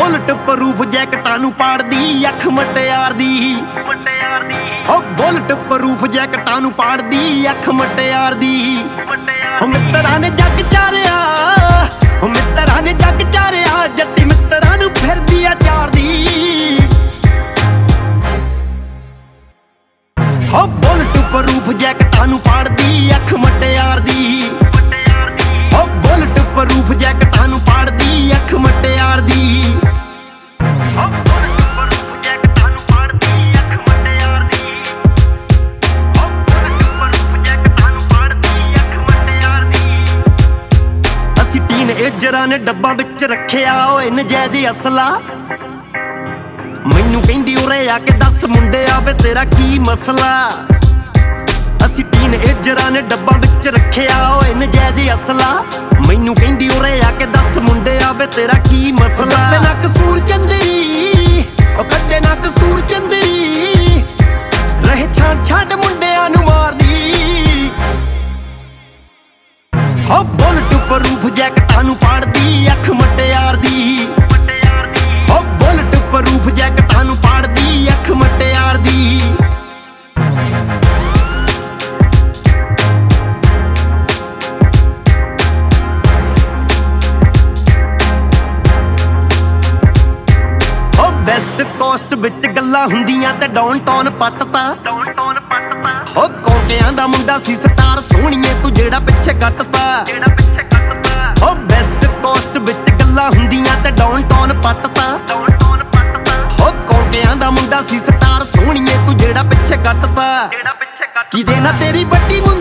bullet proof ਜੈਕਟਾਂ ਨੂੰ ਪਾੜਦੀ ਅੱਖ ਮਟਿਆਰ ਦੀ ਓ ਬੁਲਟ ਪ੍ਰੂਫ ਜੈਕਟਾਂ ਨੂੰ ਪਾੜਦੀ ਅੱਖ ਮਟਿਆਰ ਦੀ ਓ ਮਿੱਤਰਾਂ ਨੇ ਜੱਗ ਚਾਰਿਆ ਓ ਮਿੱਤਰਾਂ ਨੇ ਜੱਗ ਚਾਰਿਆ ਜੱਟੀ ਮਿੱਤਰਾਂ ਨੂੰ ਫਿਰਦੀ ਆ ਚਾਰਦੀ ਓ ਬੁਲਟ ਪ੍ਰੂਫ ਜੈਕਟਾਂ ਨੂੰ ਪਾੜਦੀ ਅੱਖ ਮਟਿਆਰ ਦੀ ਓ ਬੁਲਟ ਪ੍ਰੂਫ ਜੈਕਟਾਂ ਨੂੰ ਪਾੜਦੀ ਅੱਖ ਮਟਿਆਰ ਦੀ ਓ ਬੁਲਟ ਪ੍ਰੂਫ ਜੈਕਟਾਂ ਨੂੰ ਪਾੜਦੀ ਅੱਖ ਮਟਿਆਰ ਦੀ ਓ ਬੁਲਟ ਪ੍ਰੂਫ ਜੈਕਟਾਂ ਨੂੰ ਪਾੜਦੀ ਅੱਖ ਮਟਿਆਰ ਦੀ ਅਸੀਂ ਟੀਨਏਜਰਾਂ ਨੇ ਡੱਬਾਂ ਵਿੱਚ ਰੱਖਿਆ ਓਏ ਨਜਾਇਜ਼ ਅਸਲਾ ਮੈਨੂੰ ਕਹਿੰਦੀ ਉਰੇ ਆ ਕੇ ਦੱਸ ਮੁੰਡਿਆ ਵੇ ਤੇਰਾ ਕੀ ਮਸਲਾ ਅਸੀਂ ਟੀਨਏਜਰਾਂ ਨੇ ਡੱਬਾਂ ਵਿੱਚ ਰੱਖਿਆ ਓਏ ਨਜਾਇਜ਼ ਅਸਲਾ ਮੈਨੂੰ ਕਹਿੰਦੀ ਉਰੇ ਆ ਕੇ ਦੱਸ ਮੁੰਡਿਆ ਵੇ ਤੇਰਾ ਕੀ ਮਸਲਾ ਕੱਢੇ ਨਾ ਕਸੂਰ ਚੰਦਰੀ ਓ ਕੱਢੇ ਨਾ ਕਸੂਰ ਚੰਦਰੀ ਰਹੇ ਛੱਡ ਮੁੰਡਿਆਂ ਨੂੰ ਮਾਰਦੀ ਓ ਬੁਲਟ ਪ੍ਰੂਫ ਜੈਕਟਾਂ ਨੂੰ ਪਾੜਦੀ ਅੱਖ ਮਟਿਆਰ ਦੀ ਓ ਬੁਲਟ ਪ੍ਰੂਫ ਜੈਕਟਾਂ ਨੂੰ ਪਾੜਦੀ ਅੱਖ ਮਟਿਆਰ ਦੀ ਓ ਵੈਸਟ ਕੋਸਟ ਵਿੱਚ ਗੱਲਾਂ ਹੁੰਦੀਆਂ ਤੇ ਡਾਊਨਟਾਊਨ ਪੱਟਤਾ ਓ ਕੋਟਿਆਂ ਦਾ ਮੁੰਡਾ ਸੀ ਸਟਾਰ ਸੋਹਣੀਏ ਤੂੰ ਜਿਹੜਾ ਪਿੱਛੇ ਕੱਟਤਾ ਓ ਵੈਸਟ ਕੋਸਟ ਵਿੱਚ ਗੱਲਾਂ ਹੁੰਦੀਆਂ ਤੇ ਡਾਊਨਟਾਊਨ ਪੱਟਤਾ ਓ ਕੋਟਿਆਂ ਦਾ ਮੁੰਡਾ ਸੀ ਸਟਾਰ ਸੋਹਣੀਏ ਤੂੰ ਜਿਹੜਾ ਪਿੱਛੇ ਕੱਟਤਾ ਕਿਦੇ ਨਾ ਤੇਰੀ ਵੱਡੀ